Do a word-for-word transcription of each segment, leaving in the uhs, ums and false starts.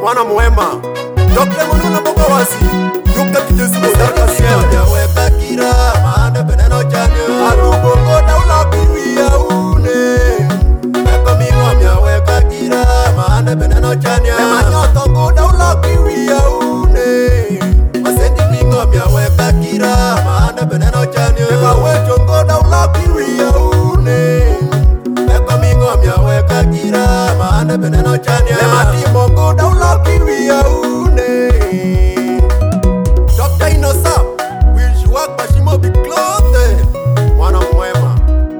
mwana mwema Dokle Monuna Boga Wasi Yuka Tijesu Bodaka Siya Nyaweka kira maana beneno chanyo Alugongo daula biwia une Eko mingo nyaweka kira maana beneno chanyo Ema nyotongo daula biwia une Masendi mingo nyaweka kira maana beneno chanyo Ema wejongo daula biwia une Eko mingo nyaweka kira maana beneno chanyo Ema timongo daula biwia une Doctor Inosa will you walk bashimo be clothed Mwana mwema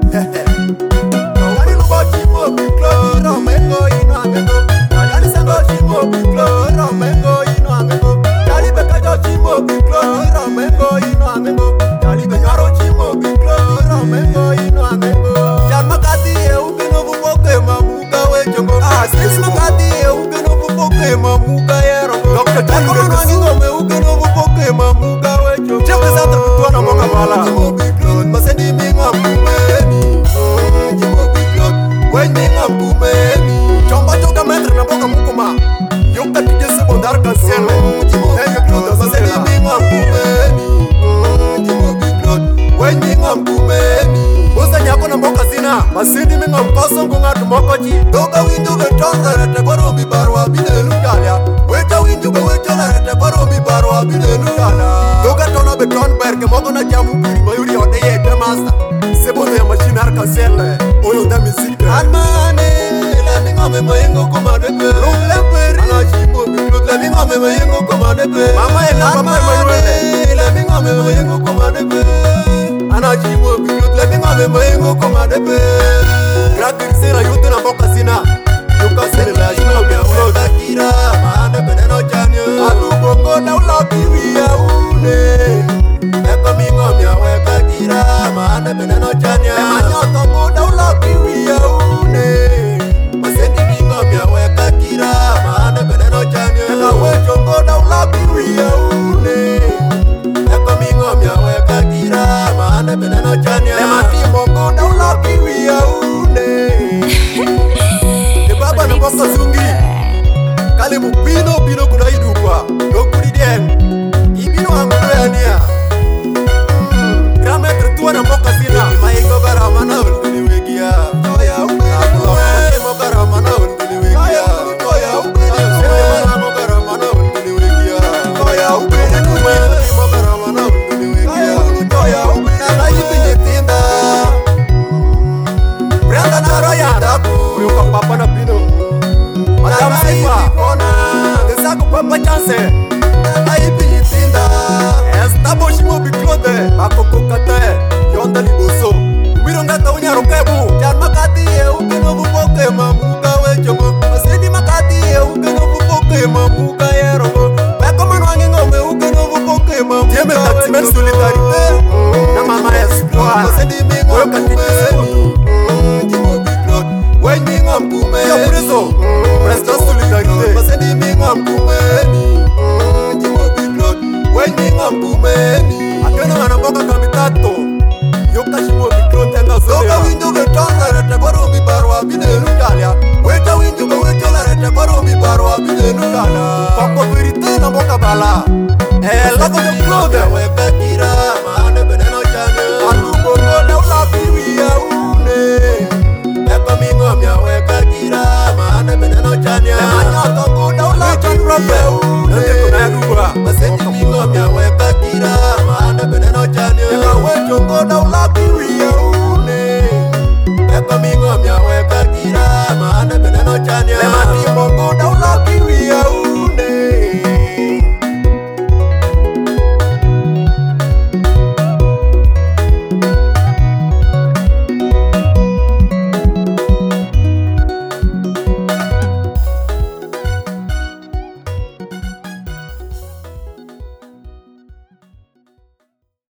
Kali lubo chimo be clothed Romengo ino amego Kali sango chimo be clothed Romengo ino amego Kali bekajo chimo be clothed Romengo ino amego Kali benyaro chimo be clothed Romengo ino amego Jama kati e ubino buboke mamuga we jongo Ah, Sini makati e ubino buboke mamuga yero Doctor Tako Tani mwangi ngome ubino buboke mamuga we jongo Jeff Zata Kutuana Moga Mala Jimo be clothed Masendi minga mumeni Jimo be clothed Wen minga mumeni Chomba choka metre na boga mukuma Yuka Tijesu Bodaka Siya Jimo be clothed Masendi minga mumeni Jimo be clothed Wen minga mumeni Uza nyako na mboka zina Masindi minga mkoso ngunga tumokochi Doga windu betonga rete baro mi barwa bidelu Galia Wecha windu be wecha la rete baro mi barwa bidelu Doga tono beton berke moko na jamu kuri Mayuri ode yete masa Sebo de machine harka sele Oyo da mizike Almane la minga me mayengo kumadepe Rumle peri Ana jimo be clothed la minga me mayengo kumadepe Mama ena mama mayuele la minga me mayengo kumadepe Ana jimo be clothed la minga me mayengo kumadepe Grakir sira yutu na mboka zina Yuka sere la jino bia float Kira maana beneno chanyo Atu bongo na ula biwia une Eko mingo myaweka kira maana beneno chanyo Ema nyoto muda ula biwia une Masendi mingo myaweka kira maana beneno chanyo Eka wejongo na ula biwia une Eko mingo myaweka kira maana beneno chanyo Ema timongo na ula biwia une Baba na boka zungi Kali mupino pino kuna idukwa Nokuri dien Ibino angulo ya nia Grame kretua na boka zina Maiko garamana ulkuli wegia Toya ume Ako garamana ulkuli wegia Toya ume Ako garamana ulkuli wegia Toya ume Ako garamana ulkuli wegia Toya ume Nala ipinye tinda Brenda na roya Daku Yuka papa na pino Madame Sifa Desaku papa chance Nala ipinye tinda Esta boshimo biklode Bako kokate Yonda liboso Umiro ngata unyaro kebu Jan makati ye ukino buboke mamuga wechogo Masedi makati ye ukino buboke mamuga yerogo Beko manwangi ngome ukino buboke mamuga Tieme taximen solidarite Na mama espoir Masedi mingo Weka mkumeni Jimo biklot Wen mingo mkumeni Yo preso Presto solidarite Masedi mingo mkumeni Jimo biklot Wen mingo mkumeni Akena wana mboka kamitato Yoka shimo biklote nga Doga zoya windu betonga rete baro mi barwa bidelu galia Wecha windu be wecha la rete baro mi barwa bidelu galia Pako verite na mboka bala Eh, lako de klode Weka